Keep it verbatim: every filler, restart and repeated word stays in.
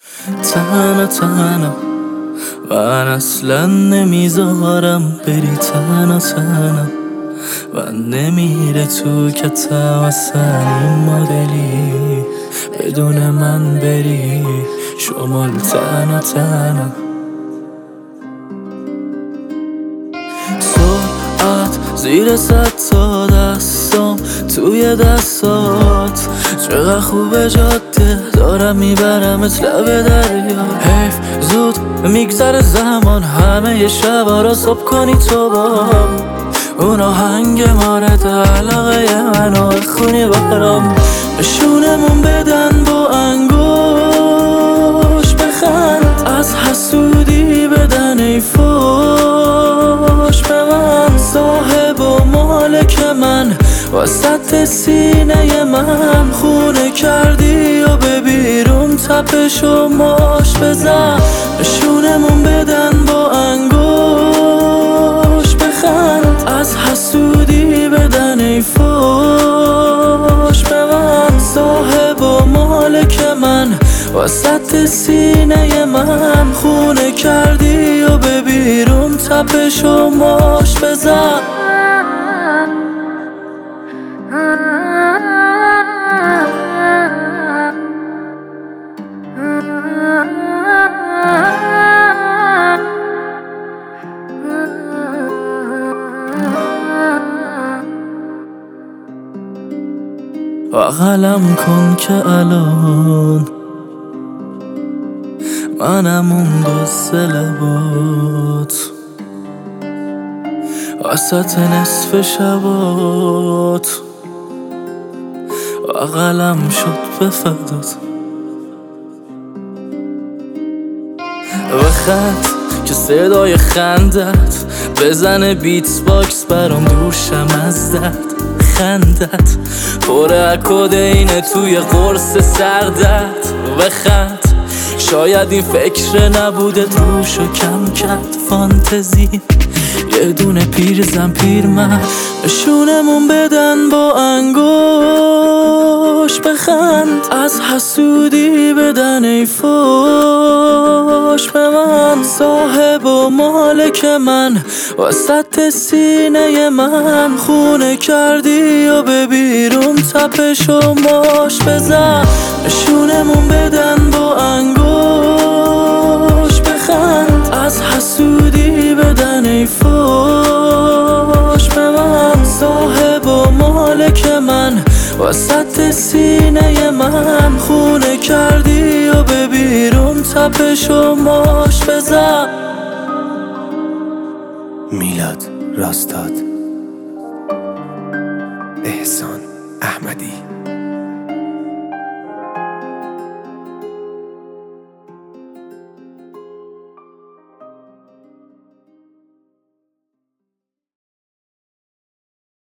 تنها تنها من اصلا نمیذارم بری، تنها تنها من نمیره تو کتم اصلا این مدلی بدون من بری شمال. تنها تنها ساعت زیر صد تا دستام توی دستات، چقدر خوبه جاده دارم میبرمت لب دریا. حیف زود میگذره زمان، همه ی شبا را صبح کنی تو با اون آهنگ مارد علاقه منو خونی برام. نشونمون بدن با انگوش، بخند از حسودی بدن ای فوش به من. صاحب و مالک من وسط سینه من خونه کردی و به بیرون تپش و ماش بزن. نشونمون بدن با انگوش، بخند از حسودی بدن ای فوش به من. صاحب و مالک من وسط سینه من خونه کردی و به بیرون تپش و ماش بزن. بغلم کن که الان منم اون دوست لبات وسط نصف شبات. بغلم شد به فدات، بخند که صدای خندت بزنه بیتس باکس برام دورشم از درد. خندت پر کدینه توی قرص سردت، بخند شاید این فکر نبوده روشو کم کرد فانتزی. یه دونه پیر زن پیر من، نشونمون بدن با انگوش، بخند از حسودی بدن ای فوش به من. صاحب و مالک من وسط سینه من خونه کردی و به بیرون تپش و ماش بزن. نشونمون بدن با انگوش، بخند از حسودی بدن ای فوش به من. صاحب و مالک من وسط سینه من خونه کردی و به بیرون تپش و ماش بزن. میلاد راستاد، احسان احمدی.